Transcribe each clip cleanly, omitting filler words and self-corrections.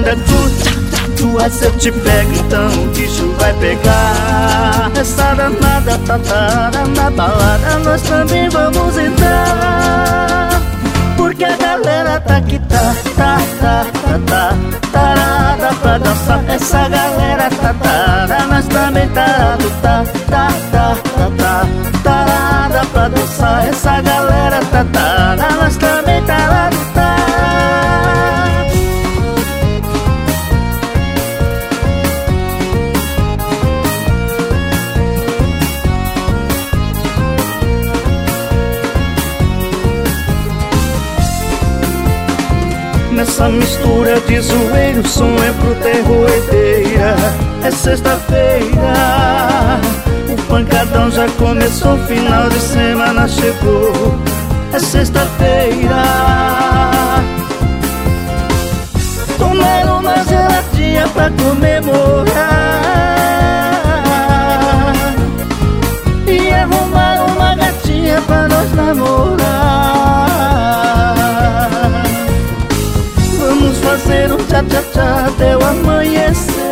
Aonde é tu, aí se eu te pego, então o bicho vai pegar. Essa danada na balada, nós também vamos entrar. Porque a galera tá aqui, tarada pra dançar. Essa galera tá tarada, nós também tarado, tarada pra dançar. Essa galera tá tarada, nós também tarado, Nessa mistura de zoeiro, o som é pro terroedeira. É sexta-feira, o pancadão já começou, final de semana chegou. É sexta-feira, tomar uma geladinha pra comemorar e arrumar uma gatinha pra nós namorar. Vamos fazer um tchá-tchá-tchá até o amanhecer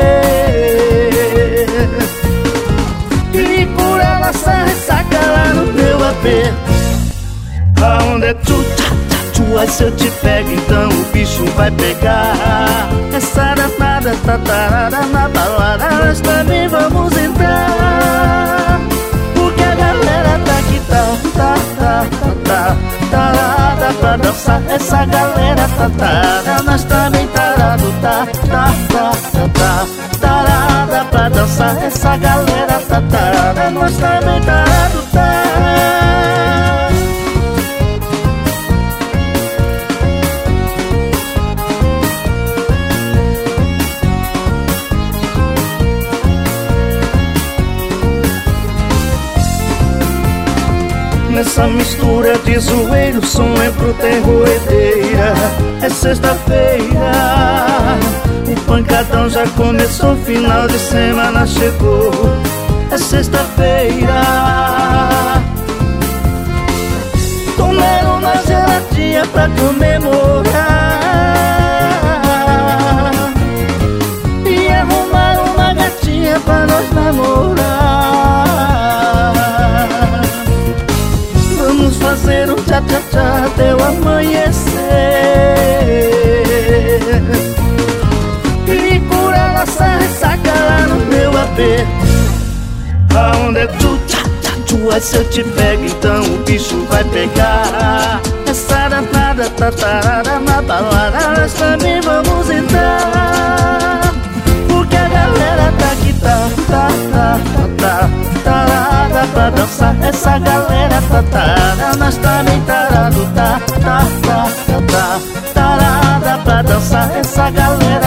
e curar nossa ressaca lá no meu AP. Aonde é tu, aí se eu te pego, então o bicho vai pegar. Essa danada tá tarada na balada, nós também vamos entrar. Porque a galera tá aqui, tarada pra dançar. Essa galera tá tarada, nós também tarado, tarada pra dançar. Essa galera tá tarada, nós também tarado, Nessa mistura de zoeiro, o som é pro terroedeira. É sexta-feira, o pancadão já começou, final de semana chegou. É sexta-feira, tomar uma geladinha pra comemorar e arrumar uma gatinha pra nós namorar. Vamos fazer um tchá-tchá-tchá até o amanhecer e curar nossa ressaca lá no meu AP. Aonde é tu, aí se eu te pego, então o bicho vai pegar. Essa danada tá tarada na balada, nós também vamos entrar. Porque a galera tá aqui, tarada pra dançar. Essa galera tá tarada, nós também tarado, tarada pra dançar. Essa galera